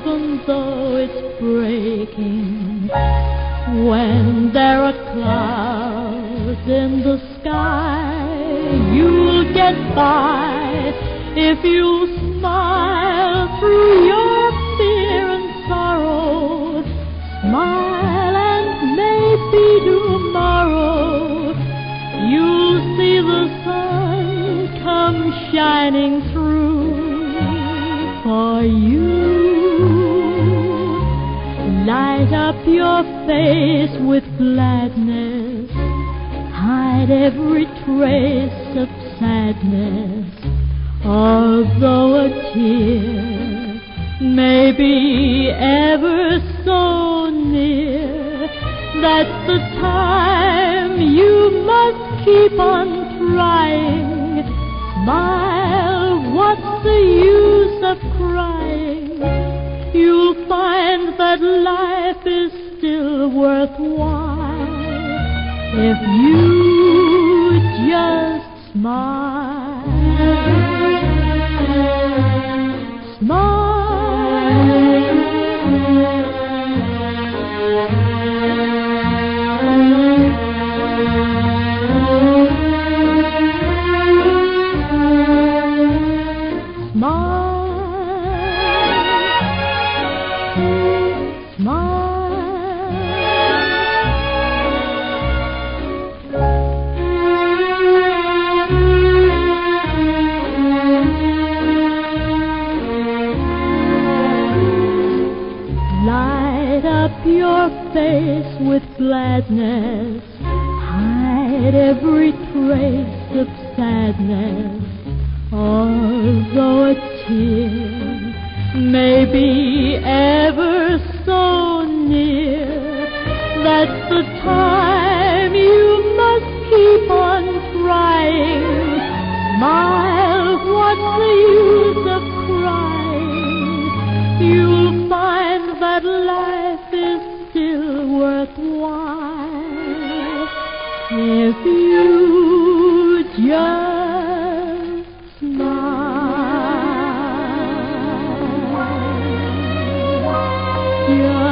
even though it's breaking. When there are clouds in the sky, you'll get by if you smile through your fear and sorrow. Smile and maybe tomorrow you'll see the sun come shining through for you. Light up your face with gladness, hide every trace of sadness. Although a tear may be ever so near, that's the time you must keep on trying. Smile, what's the use of crying? You'll find that life is still worthwhile if you just smile. Smile. Light up your face with gladness, hide every trace of sadness. Although a tear may be ever so near, that's the time you must keep on trying. Smile, what's the use of crying? You'll find that life is still worthwhile if you just smile.